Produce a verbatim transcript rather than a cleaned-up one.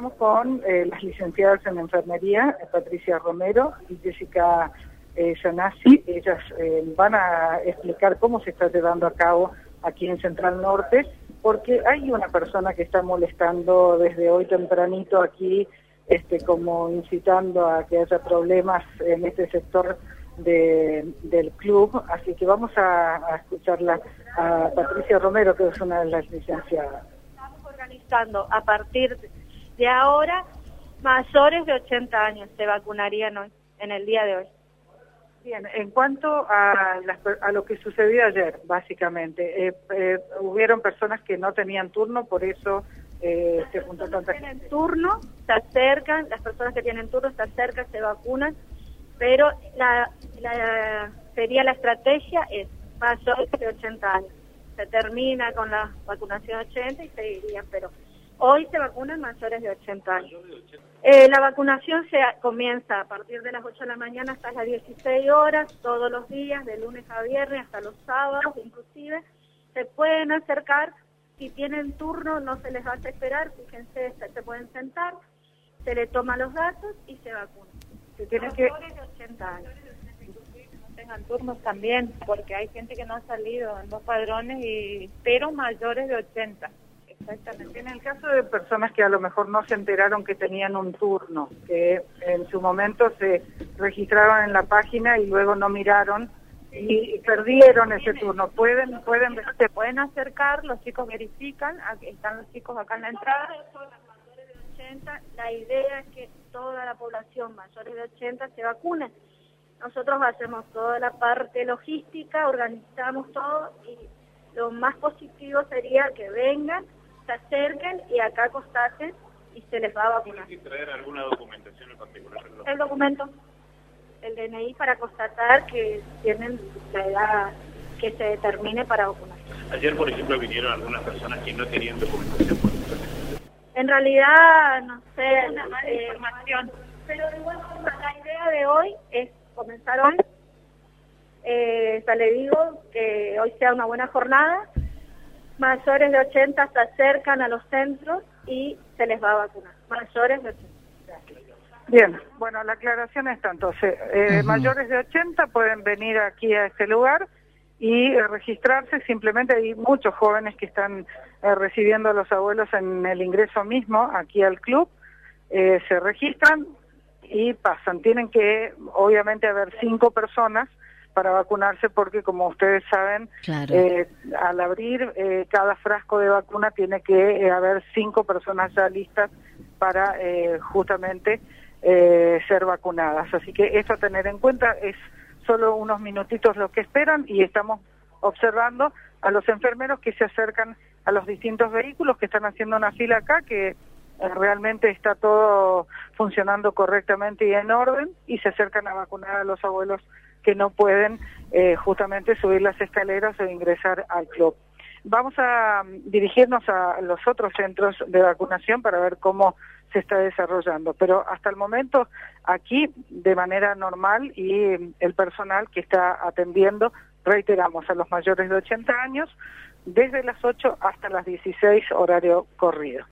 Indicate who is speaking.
Speaker 1: Estamos con eh, las licenciadas en enfermería, Patricia Romero y Jessica eh, Yanasi. Ellas eh, van a explicar cómo se está llevando a cabo aquí en Central Norte, porque hay una persona que está molestando desde hoy tempranito aquí, este, como incitando a que haya problemas en este sector de, del club. Así que vamos a, a escucharla a Patricia Romero, que es una de las licenciadas.
Speaker 2: Estamos organizando a partir de ahora mayores de ochenta años se vacunarían hoy, en el día de hoy.
Speaker 1: Bien, en cuanto a, las, a lo que sucedió ayer, básicamente, eh, eh, hubieron personas que no tenían turno, por eso eh, se juntó tanta gente.
Speaker 2: Tienen turno, se acercan, las personas que tienen turno se acercan, se vacunan, pero la, la sería la estrategia es mayores de ochenta años. Se termina con la vacunación ochenta y seguirían, pero hoy se vacunan mayores de ochenta años. Eh, la vacunación se comienza a partir de las ocho de la mañana hasta las dieciséis horas, todos los días, de lunes a viernes, hasta los sábados inclusive. Se pueden acercar, si tienen turno no se les va a esperar, fíjense, se, se pueden sentar, se les toma los datos y se vacunan.
Speaker 1: Se tiene que...
Speaker 2: Mayores de ochenta años.
Speaker 3: Tengan turnos también, porque hay gente que no ha salido en los padrones, y pero mayores de ochenta. Exactamente.
Speaker 1: En el caso de personas que a lo mejor no se enteraron que tenían un turno, que en su momento se registraron en la página y luego no miraron y perdieron ese turno, pueden pueden
Speaker 3: se pueden acercar, los chicos verifican, están los chicos acá en la entrada.
Speaker 2: Mayores de ochenta, la idea es que toda la población mayores de ochenta se vacune. Nosotros hacemos toda la parte logística, organizamos todo, y lo más positivo sería que vengan, se acerquen y acá constaten y se les va a vacunar.
Speaker 4: ¿Tienen que traer alguna documentación en particular?
Speaker 2: El documento, el D N I, para constatar que tienen la edad que se determine para vacunar.
Speaker 4: Ayer, por ejemplo, vinieron algunas personas que no tenían documentación.
Speaker 2: En realidad, no sé,
Speaker 3: una mala
Speaker 2: eh,
Speaker 3: información.
Speaker 2: Pero de igual forma, la idea de hoy es comenzar hoy. Eh, ya le digo que hoy sea una buena jornada. Mayores de ochenta se acercan a los centros y se les va a vacunar. Mayores de ochenta.
Speaker 1: Bien, bueno, la aclaración está entonces, eh, uh-huh. mayores de ochenta pueden venir aquí a este lugar y eh, registrarse. Simplemente hay muchos jóvenes que están eh, recibiendo a los abuelos en el ingreso mismo aquí al club, eh, se registran y pasan. Tienen que, obviamente, haber cinco personas para vacunarse, porque como ustedes saben, claro. eh, al abrir eh, cada frasco de vacuna tiene que eh, haber cinco personas ya listas para eh, justamente eh, ser vacunadas. Así que esto a tener en cuenta, es solo unos minutitos lo que esperan, y estamos observando a los enfermeros que se acercan a los distintos vehículos, que están haciendo una fila acá, que eh, realmente está todo funcionando correctamente y en orden, y se acercan a vacunar a los abuelos que no pueden eh, justamente subir las escaleras o ingresar al club. Vamos a um, dirigirnos a los otros centros de vacunación para ver cómo se está desarrollando, pero hasta el momento aquí de manera normal, y um, el personal que está atendiendo, reiteramos, a los mayores de ochenta años, desde las ocho hasta las dieciséis, horario corrido.